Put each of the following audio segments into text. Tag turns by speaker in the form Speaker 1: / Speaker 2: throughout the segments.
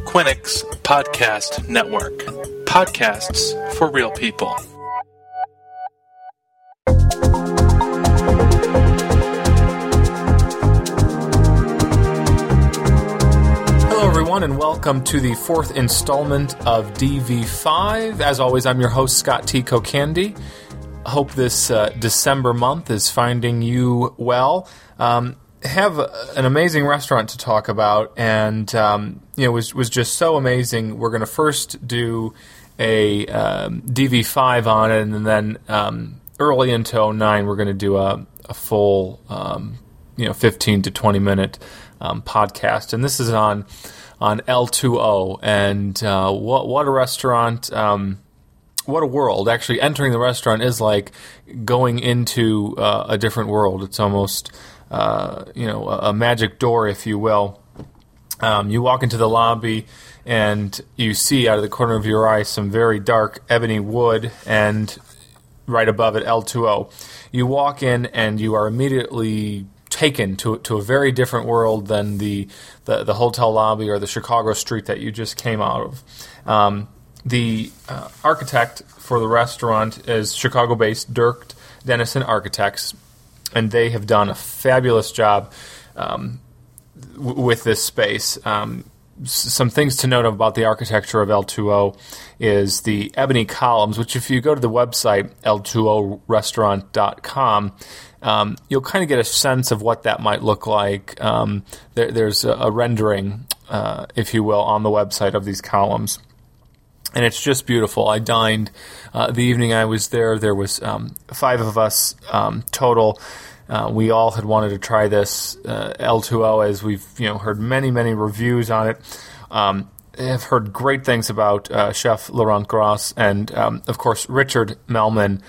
Speaker 1: Quinix Podcast Network. Podcasts for real people. Hello everyone, and welcome to the fourth installment of DV5. As always, I'm your host, Scott T. Kocandy. I hope this December month is finding you well. Have an amazing restaurant to talk about, and was just so amazing. We're going to first do a DV5 on it, and then early into 2009 we're going to do a full 15 to 20 minute podcast, and this is on L2O, and what a restaurant. What a world. Actually, entering the restaurant is like going into a different world. It's almost, a magic door, if you will. You walk into the lobby, and you see out of the corner of your eye some very dark ebony wood, and right above it, L2O. You walk in, and you are immediately taken to a very different world than the hotel lobby or the Chicago street that you just came out of. The architect for the restaurant is Chicago-based Dirk Dennison Architects, and they have done a fabulous job with this space. Some things to note about the architecture of L2O is the ebony columns, which if you go to the website, l2orestaurant.com, you'll kind of get a sense of what that might look like. There's a rendering, if you will, on the website of these columns. And it's just beautiful. I dined the evening I was there. There was 5 of us total. We all had wanted to try this L2O, as we've heard many reviews on it. I've heard great things about Chef Laurent Gros and, of course, Richard Melman,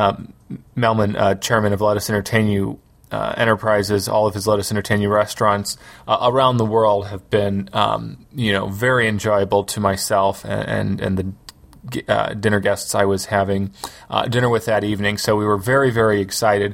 Speaker 1: chairman of Let Us Entertain You Enterprises. All of his Let Us Entertain You restaurants around the world have been, very enjoyable to myself and the dinner guests I was having dinner with that evening. So we were very, very excited.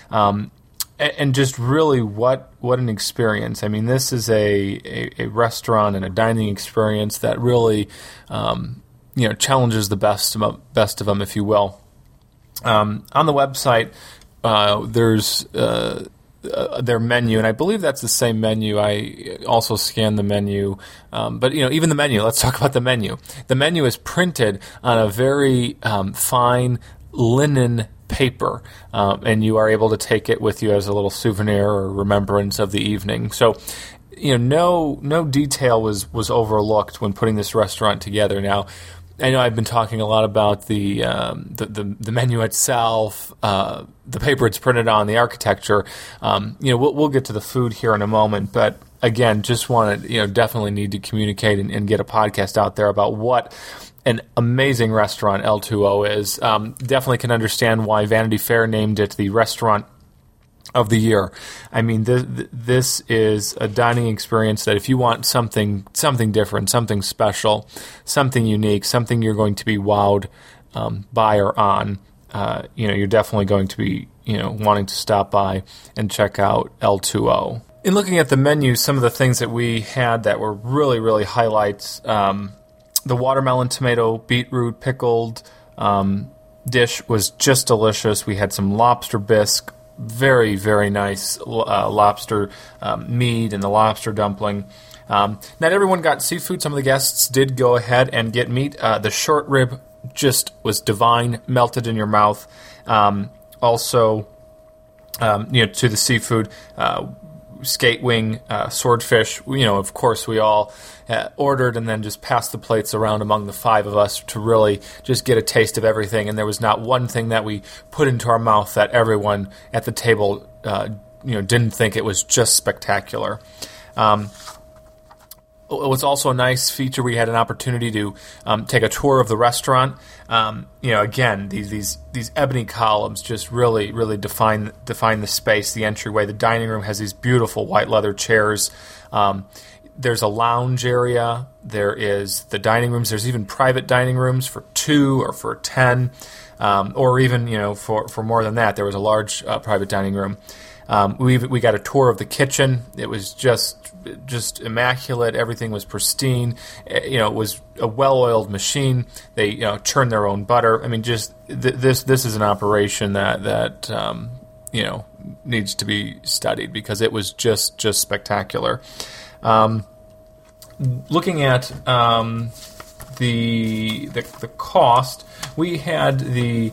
Speaker 1: And just really, what an experience! I mean, this is a restaurant and a dining experience that really, challenges the best of them, if you will. On the website, there's their menu, and I believe that's the same menu. I also scanned the menu, but even the menu. Let's talk about the menu. The menu is printed on a very fine linen paper, and you are able to take it with you as a little souvenir or remembrance of the evening. So, no detail was overlooked when putting this restaurant together. Now, I know I've been talking a lot about the menu itself, the paper it's printed on, the architecture. We'll get to the food here in a moment, but again, just want to definitely need to communicate and get a podcast out there about what an amazing restaurant L2O is. Definitely can understand why Vanity Fair named it the restaurant of the year. I mean, this is a dining experience that if you want something different, something special, something unique, something you're going to be wowed by or on, you're definitely going to be wanting to stop by and check out L2O. In looking at the menu, some of the things that we had that were really, really highlights. The watermelon, tomato, beetroot, pickled dish was just delicious. We had some lobster bisque, very, very nice lobster meat, and the lobster dumpling. Not everyone got seafood. Some of the guests did go ahead and get meat. The short rib just was divine, melted in your mouth. Also, to the seafood, skate wing, swordfish. Of course, we all ordered and then just passed the plates around among the 5 of us to really just get a taste of everything. And there was not one thing that we put into our mouth that everyone at the table, didn't think it was just spectacular. It was also a nice feature. We had an opportunity to take a tour of the restaurant. Again, these ebony columns just really, really define the space, the entryway. The dining room has these beautiful white leather chairs. There's a lounge area. There is the dining rooms. There's even private dining rooms for 2 or for 10, or even for more than that. There was a large private dining room. We got a tour of the kitchen. It was just immaculate. Everything was pristine. It was a well-oiled machine. They churn their own butter. I mean, just this is an operation that needs to be studied because it was just spectacular. Looking at the cost, we had the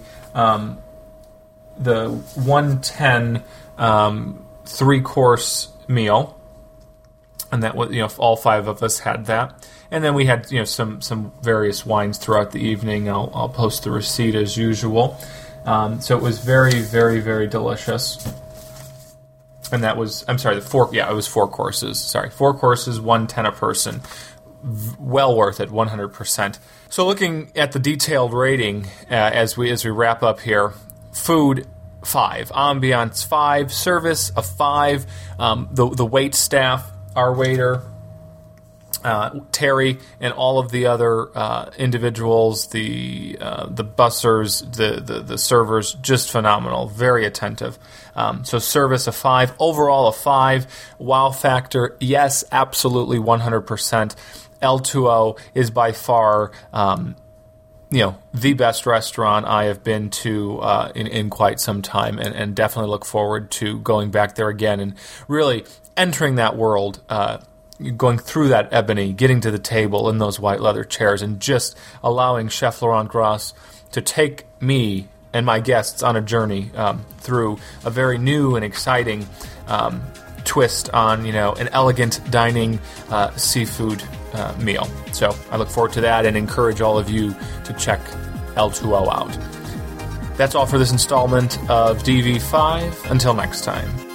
Speaker 1: 110 3-course meal, and that was all 5 of us had that, and then we had some various wines throughout the evening. I'll post the receipt as usual. So it was very, very, very delicious. And that was, it was 4 courses. Sorry, 4 courses, 110 a person. Well worth it, 100%. So looking at the detailed rating as we wrap up here, food 5, ambiance 5, service a 5, the wait staff, our waiter, Terry, and all of the other individuals, the bussers, the servers, just phenomenal, very attentive. So service a 5, overall a 5. Wow factor, yes, absolutely 100%. L2O is by far the best restaurant I have been to in quite some time, and definitely look forward to going back there again and really entering that world. Going through that ebony, getting to the table in those white leather chairs, and just allowing Chef Laurent Gros to take me and my guests on a journey through a very new and exciting twist on an elegant dining seafood meal. So I look forward to that and encourage all of you to check L2O out. That's all for this installment of DV5. Until next time.